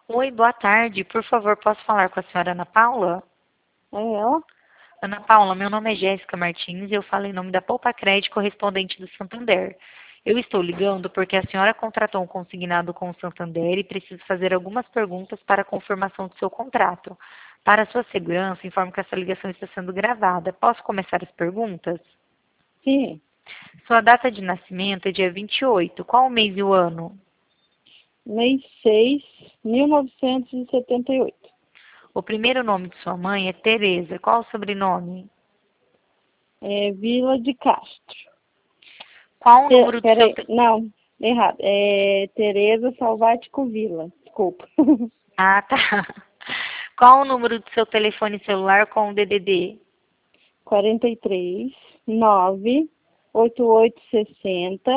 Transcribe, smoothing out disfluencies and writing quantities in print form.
Oi, boa tarde. Por favor, posso falar com a senhora Ana Paula? É ela? Ana Paula, meu nome é Jéssica Martins e eu falo em nome da Poupa Crédito correspondente do Santander. Eu estou ligando porque a senhora contratou um consignado com o Santander e preciso fazer algumas perguntas para a confirmação do seu contrato. Para sua segurança, informo que essa ligação está sendo gravada. Posso começar as perguntas? Sim. Sua data de nascimento é dia 28. Qual o mês e o ano? Mês 6, 1978. O primeiro nome de sua mãe é Tereza. Qual o sobrenome? É Vila de Castro. Qual o número do seu... Peraí, não, errado. É Tereza Salvático Vila. Desculpa. Ah, tá. Qual o número do seu telefone celular com o DDD? 43 9 8860